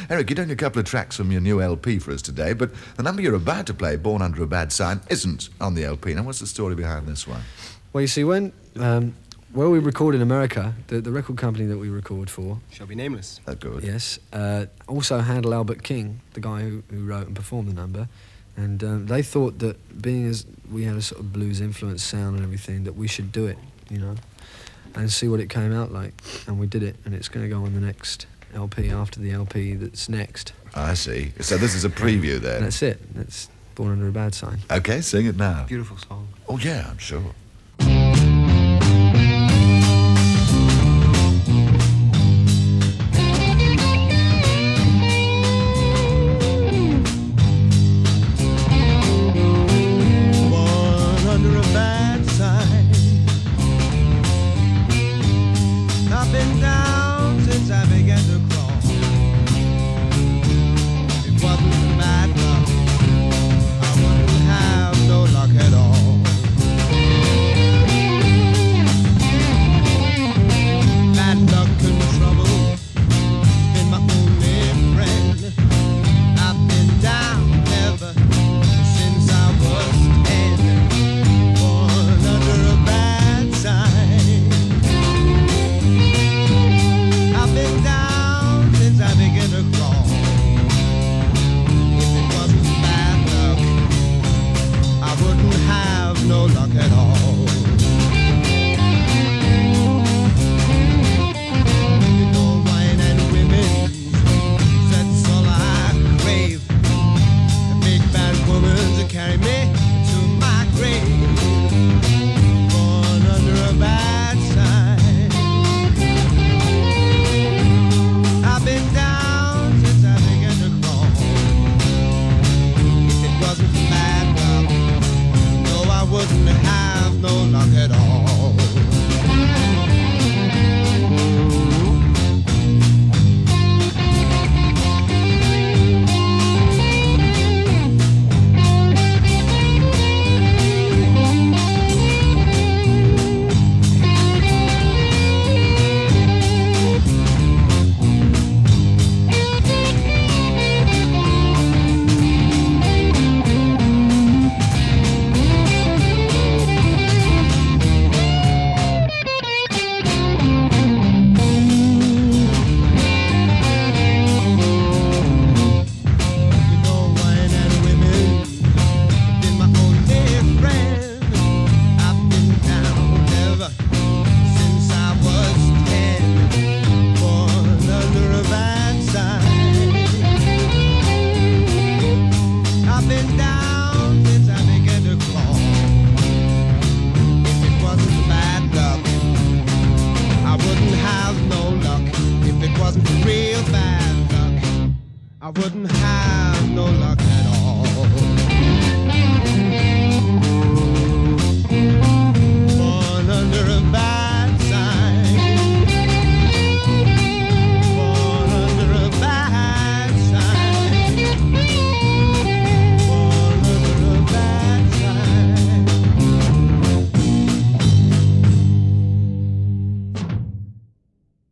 Eric, you're doing a couple of tracks from your new LP for us today, but the number you're about to play, Born Under a Bad Sign, isn't on the LP. Now, what's the story behind this one? Well, you see, when we record in America, the record company that we record for... Shall be nameless. That's good. Yes. Also handle Albert King, the guy who wrote and performed the number. And they thought that being as we had a sort of blues influence sound and everything, that we should do it, you know, and see what it came out like. And we did it, and it's going to go on the next LP after the LP that's next. I see. So this is a preview then? That's it. That's Born Under a Bad Sign. Okay, sing it now. Beautiful song. Oh, yeah, I'm sure. I wouldn't have